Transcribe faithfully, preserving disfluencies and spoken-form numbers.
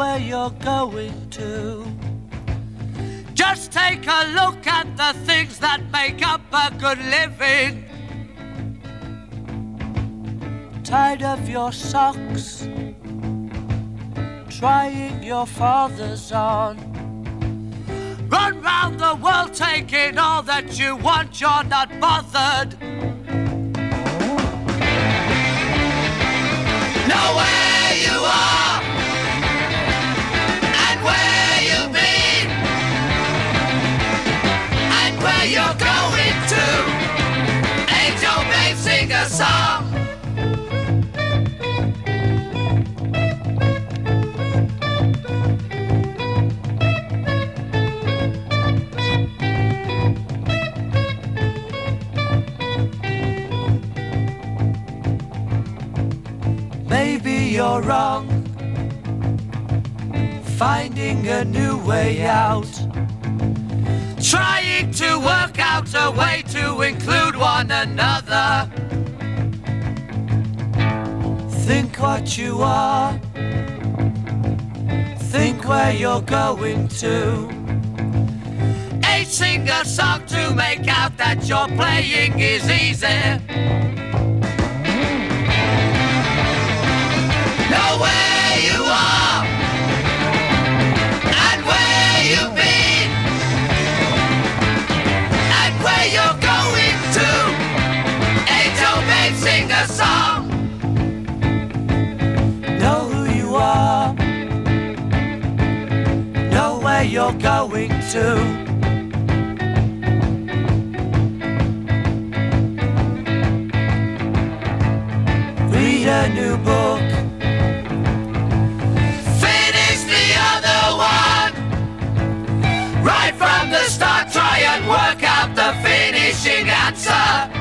where you're going to. Just take a look at the things that make up a good living. Tired of your socks, trying your father's on. Run round the world taking all that you want, you're not bothered. Know where you are and where you've been and where you're going to. Angel babe, sing a song. Maybe you're wrong, finding a new way out, trying to work out a way to include one another. Think what you are, think where you're going to. Ain't sing a song to make out that your playing is easy. Know where you are and where you've been and where you're going to. Angel babe, sing a song. Know who you are, know where you're going to. Read a new book, right from the start, try and work out the finishing answer.